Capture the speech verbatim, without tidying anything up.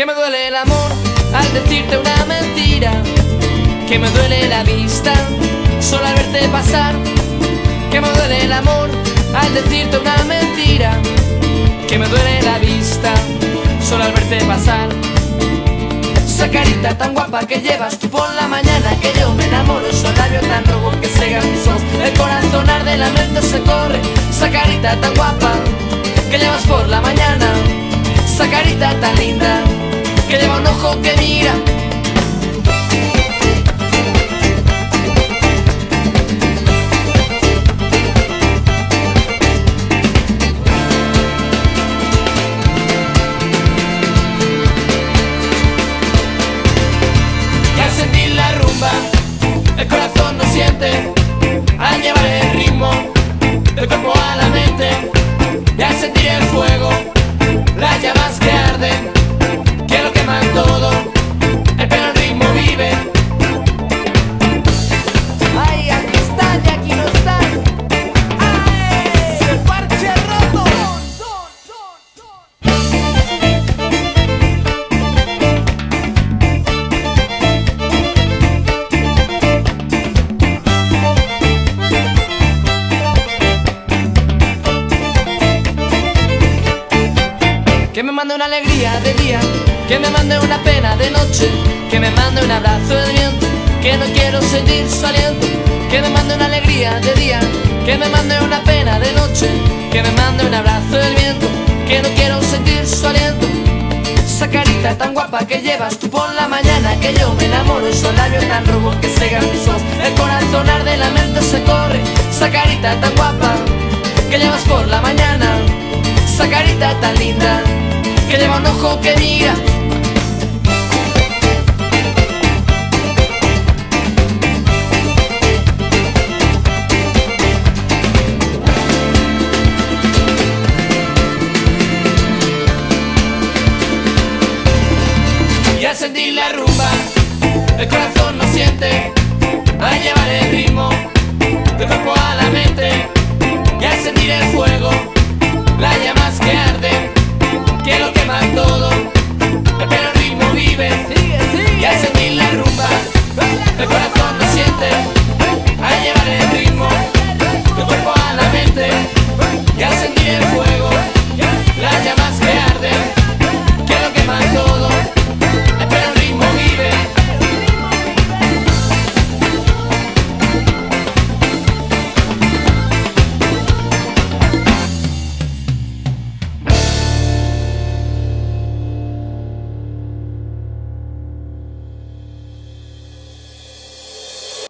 me duele el amor al decirte una mentira, que me duele la vista solo al verte pasar, que me duele el amor al decirte una mentira, que me duele la vista solo al verte pasar. Esa carita tan guapa que llevas tú por la mañana, que yo me enamoro, esos labios tan rojos que cegan mis ojos, el corazón arde, la mente se corre. Esa carita tan guapa que llevas por la mañana, esa carita tan linda que lleva un ojo que mira. El corazón no siente al llevar el ritmo del cuerpo a la mente, y al sentir el fuego, las llamas que arden, que lo queman todo, el pelo el ritmo vive. Ay, aquí están y aquí no están. Ay, el parche roto. Son, son, son, que me mande una alegría de día, que me mande una pena de noche, que me mande un abrazo de viento, que no quiero sentir su aliento. Que me mande una alegría de día, que me mande una pena de noche, que me mande un abrazo del viento, que no quiero sentir su aliento. Esa carita tan guapa que llevas tú por la mañana, que yo me enamoro, esos labios tan rojos que cegan mis ojos, el corazón arde, la mente se corre. Esa carita tan guapa que llevas por la mañana, esa carita tan linda que lleva un ojo que mira. Y al sentir la rumba